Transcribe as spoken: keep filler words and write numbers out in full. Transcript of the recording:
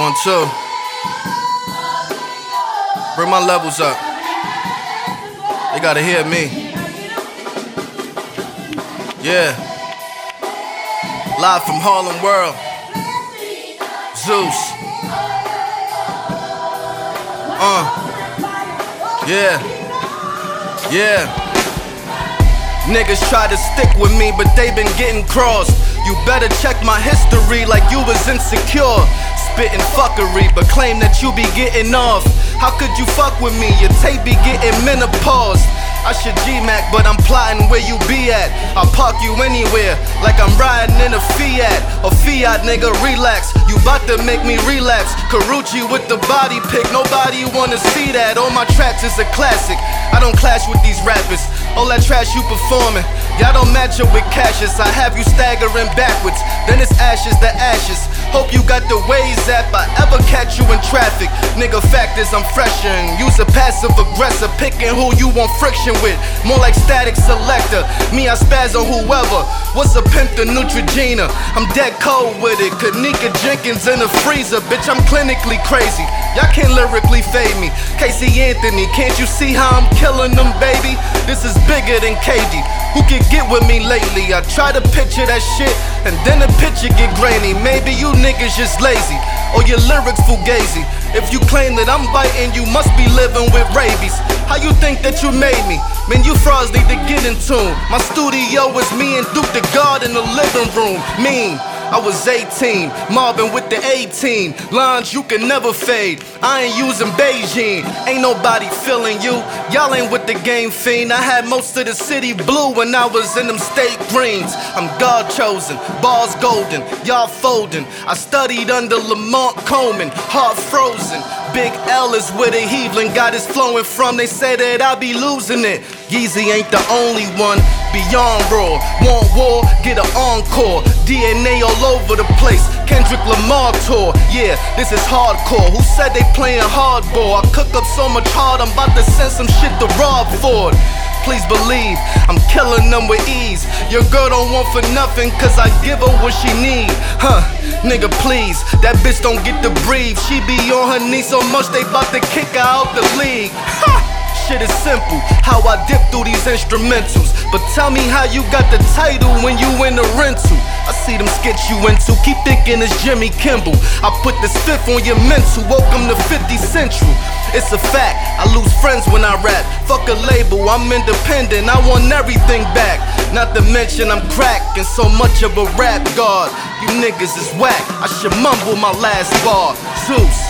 One, two. Bring my levels up. They gotta hear me. Yeah. Live from Harlem World. Zeus. Uh. Yeah. Yeah. Niggas try to stick with me, but they been getting crossed. You better check my history like you was insecure. Spitting fuckery, but claim that you be getting off. How could you fuck with me? Your tape be getting menopause. I should G-Mac, but I'm plotting where you be at. I'll park you anywhere, like I'm riding in a Fiat. A Fiat, nigga, relax. You bout to make me relapse. Karuchi with the body pick, nobody wanna see that. All my tracks is a classic. I don't clash with these rappers. All that trash you performing, y'all don't match up with Cassius. I have you staggering backwards, then it's ashes to ashes. Hope you got the Waze app, I ever catch you in traffic. Nigga, fact is I'm freshin'. Use a passive aggressor, picking who you want friction with. More like static selector, me I spaz on whoever. What's a pimp to Neutrogena? I'm dead cold with it, Kanika Jenkins in the freezer. Bitch, I'm clinically crazy, y'all can't lyrically fade me. Casey Anthony, can't you see how I'm killing them, baby? This is bigger than K D. Who can get with me lately? I try to picture that shit, and then the picture get grainy. Maybe you niggas just lazy, or your lyrics fugazi. If you claim that I'm biting, you must be living with rabies. How you think that you made me? Man, you frauds need to get in tune. My studio is me and Duke the God in the living room. Mean, I was eighteen, mobbing with the eighteen. Lines you can never fade, I ain't using Beijing. Ain't nobody feeling you, y'all ain't with the game fiend. I had most of the city blue when I was in them state greens. I'm God chosen, bars golden, y'all folding. I studied under Lamont Coleman, heart frozen. Big L is where the heaving got his flowing from. They say that I be losing it. Yeezy ain't the only one, beyond raw. Want war, get an encore. D N A all over the place, Kendrick Lamar tour. Yeah, this is hardcore. Who said they playing hardball? I cook up so much hard, I'm about to send some shit to Rob Ford. Please believe, I'm killing them with ease. Your girl don't want for nothing, cause I give her what she need. Huh, nigga please, that bitch don't get to breathe. She be on her knees so much they bout to kick her out the league. Ha! Shit is simple, how I dip through these instrumentals. But tell me how you got the title when you in the rental. I see them skits you into, keep thinking it's Jimmy Kimmel. I put this fifth on your mental, welcome to fifty Central. It's a fact, I lose friends when I rap. Fuck a label, I'm independent, I want everything back. Not to mention I'm cracked and so much of a rap god. You niggas is whack, I should mumble my last bar. Zeus.